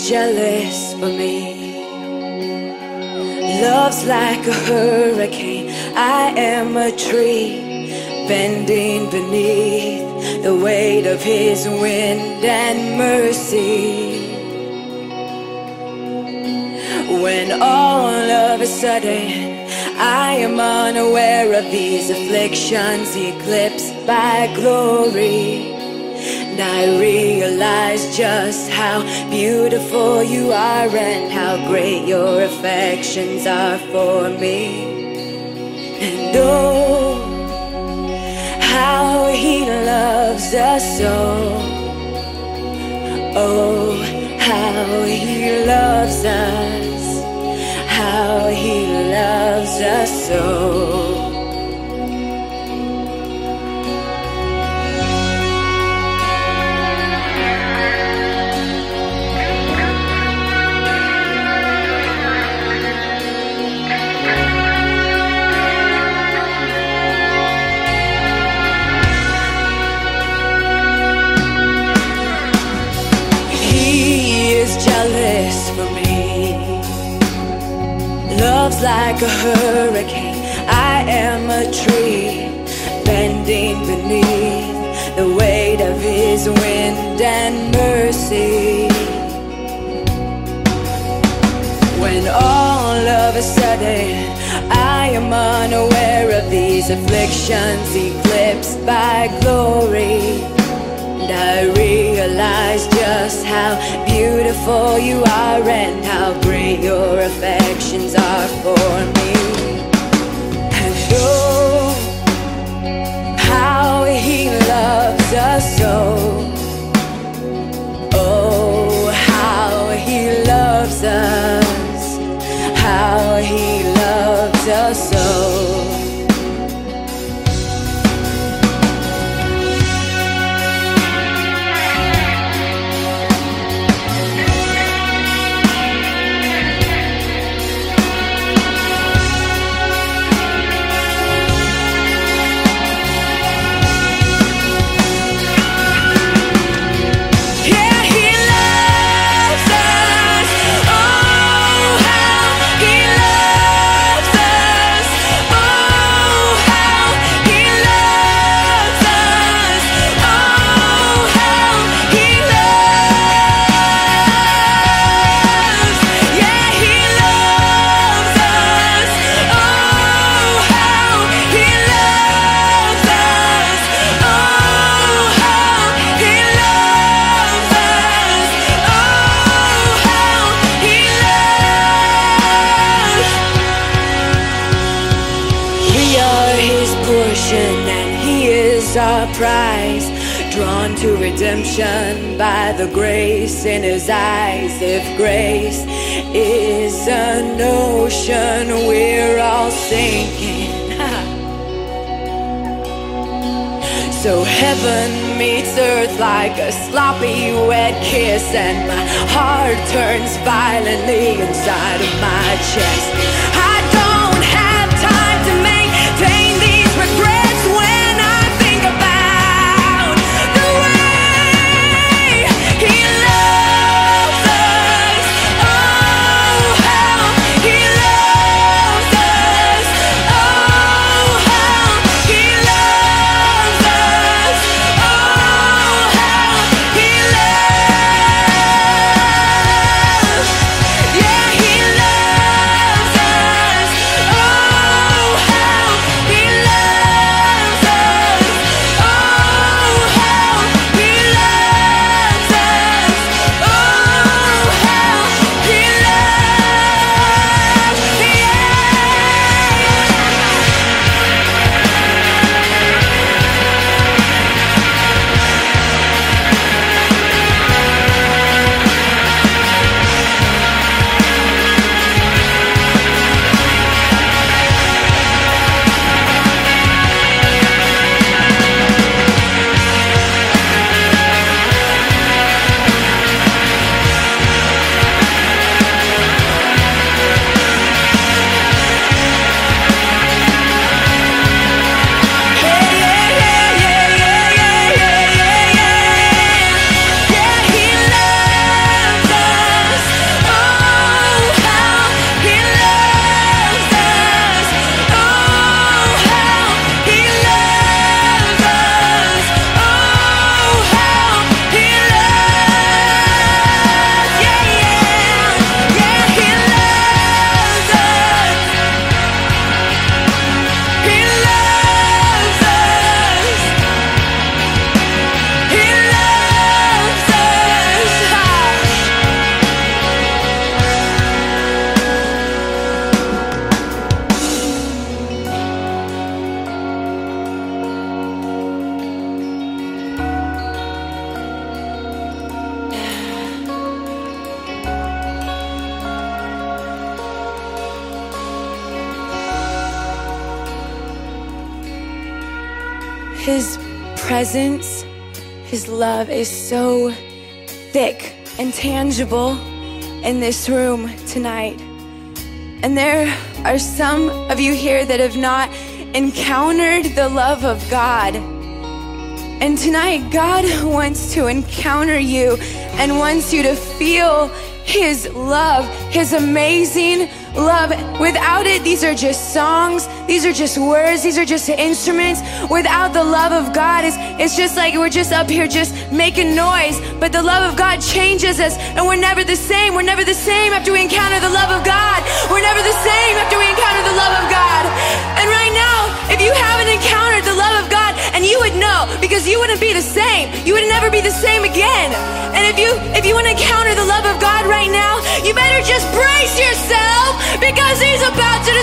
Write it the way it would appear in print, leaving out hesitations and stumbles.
jealous for me. Love's like a hurricane, I am a tree bending beneath the weight of his wind and mercy. When all of a sudden I am unaware of these afflictions eclipsed by glory, and I realize just how beautiful you are and how great your affections are for me. And oh, how he loves us so. Oh, how he loves us, how he loves us so. Jealous for me. Love's like a hurricane, I am a tree bending beneath the weight of his wind and mercy. When all of a sudden I am unaware of these afflictions eclipsed by glory, and I realize just how beautiful you are and how great your affections are for me. And oh, how he loves us so. Oh, how he loves us, how he loves us so. And he is our prize, drawn to redemption by the grace in his eyes. If grace is an ocean, we're all sinking. So heaven meets earth like a sloppy wet kiss, and my heart turns violently inside of my chest. I don't have time to maintain these regrets when I think about the way he loves us. Oh, how he loves us. Oh, how he loves us. Oh, how he loves. Yeah, he loves us. His presence, His love is so thick and tangible in this room tonight. And there are some of you here that have not encountered the love of God. And tonight, God wants to encounter you and wants you to feel His love, His amazing love. Without it, these are just songs, these are just words, these are just instruments. Without the love of God, it's just like we're just up here just making noise. But the love of God changes us, and we're never the same. We're never the same after we encounter the love of God. We're never the same after we encounter the love of God. And right now, if you haven't encountered the love of God, and you would know, because you wouldn't be the same. You would never be the same again. And if you want to encounter the love of God right now, you better just brace yourself, because He's about to